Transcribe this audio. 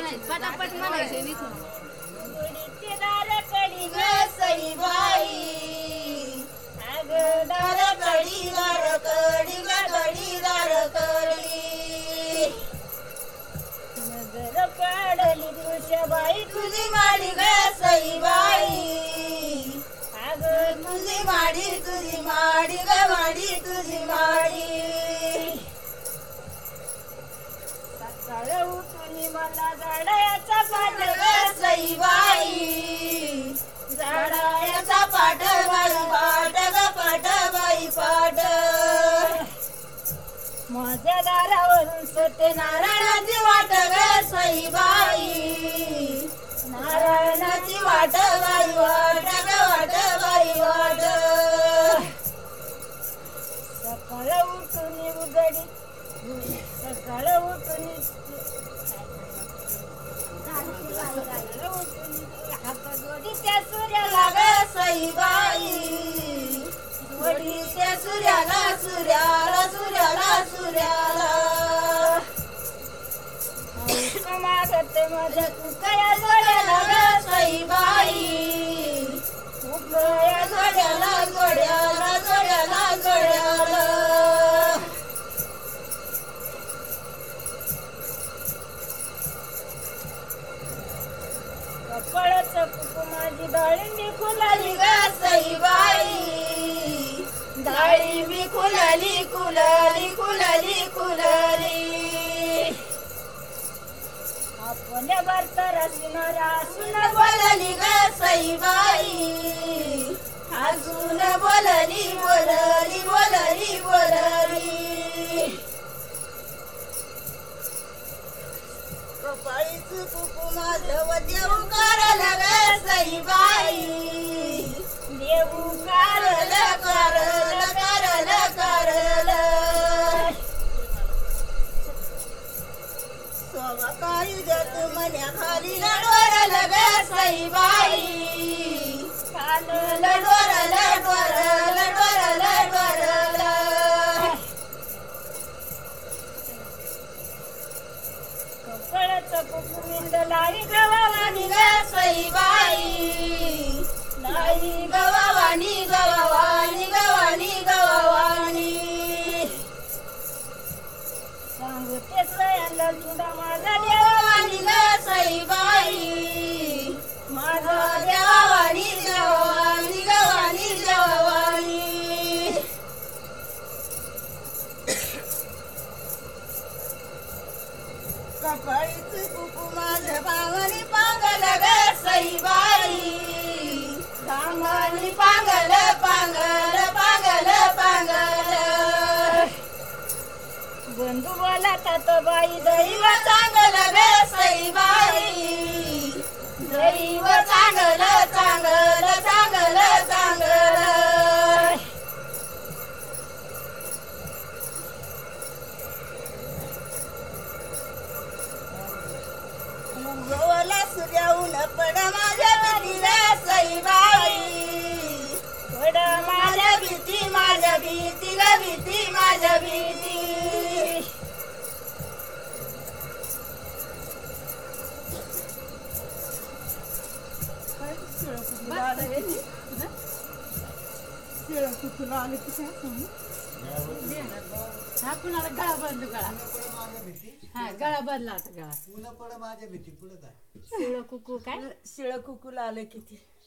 नाही पटापट म्हणायचे निघून उडीचे दार कडी ग सईबाई अग दार कडी दार कडी ग कडी दार कडी नगर काढली तुळशीबाई तुझी माडी ग सईबाई अग तुझी माडी ग माडी तुझी माडी सकाळ उठून मला झाडाचा पाठ ग सईबाई झाडाचा पाठ बाई पाठ ग पाठ बाई पाठ माझ्या दारावरून सत्यनारायणाची वाट ग सईबाई नारायणाची वाट बाई वाट ग वाट बाई वाट सकाळ उठून उघडी सकाळ उठून हात जोडीच्या सूर्याला ग सईबाई जोडीच्या सूर्याला सूर्याला सूर्याला सूर्याला मागत माझ्या तुकया जोड्याला ग सईबाई तुकया जोड्याला जोड्याला जोड्याला जोड्याला कपळच कुकुमाची डाळिंबी फुलाली ग सईबाई डाळिंबी फुलाली कुलाली कुलाली कुलाली आपल्या बरतरसीनारा सुन बोलली ग सईबाई अजून बोलली बोलली बोलली बोलली कपाळीच कुकुमा देव देव करल ग सईबाई देव करल करल करल करल सवकाळी जत मन्या खाली लडवरल ग सईबाई काल लडवरल डोरल डोरल डोरल कपळच कुकुमिंद लाई गवावानी ग सईबाई लाई गवावानी गवावानी गवानी गवावानी सांगते सयाला तुला माझा देवावानी ग सईबाई माझा देवावानी देवावानी गवानी देवावानी कपाळीच कुकुमाझ पांगणी पांगल ग सईबाई पांगणी पांगल पांगल पांगल पांगल बंधू बोलतात बाई दैव चांगल ग सईबाई दैव चांगल चांगल चांगल चांगल उगवला सूर्याहून पड माझ्या भीतीला सईबाई पड माझ्या भीती माझ्या भीतीला भीती माझ्या भीती हा कुणाला गळा बंद गळा हा गळा बदला आता गळा पुन्हा पड माझ्या भीती पुढे काय शिळ कुकू काय शिळ कुकूला आले किती